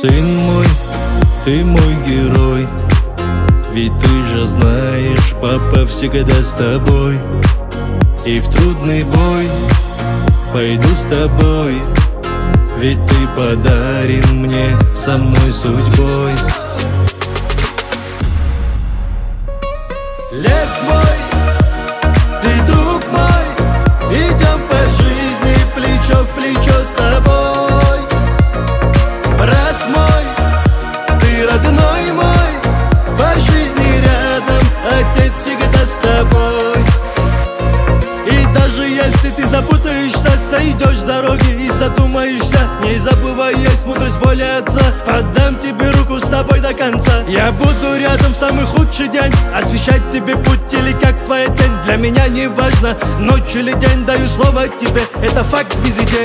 Сын мой, ты мой герой, ведь ты же знаешь, папа всегда с тобой. И в трудный бой пойду с тобой, ведь ты подарен мне самой судьбой. Лев мой, ты друг мой, идем по жизни плечо в плечо с тобой. Брат мой, ты родной мой, по жизни рядом, отец всегда с тобой. И даже если ты запутаешься, сойдешь с дороги и задумаешься, не забывай, есть мудрость воли отца. Отдам тебе руку с тобой до конца. Я буду рядом в самый худший день, освещать тебе путь или как твоя тень. Для меня не важно, ночь или день, даю слово тебе, это факт без идей.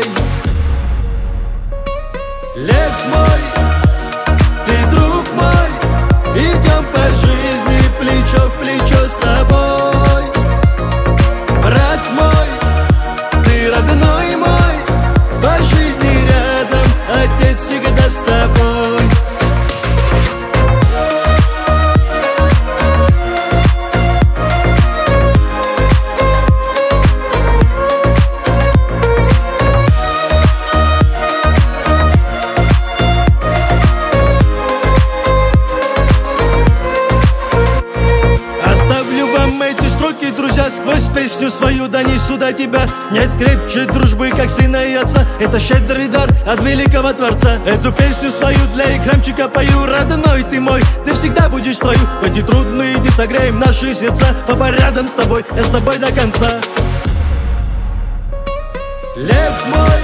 Лев мой, ты друг мой, идем по жизни плечо в плечо с тобой. Брат мой, ты родной мой, по жизни рядом, отец всегда с тобой. Друзья, сквозь песню свою донесу до тебя. Нет крепче дружбы, как сына и отца. Это щедрый дар от великого Творца. Эту песню свою для экранчика пою. Родной ты мой, ты всегда будешь в строю. В эти трудные дни согреем наши сердца. Папа рядом с тобой, я с тобой до конца. Лев мой,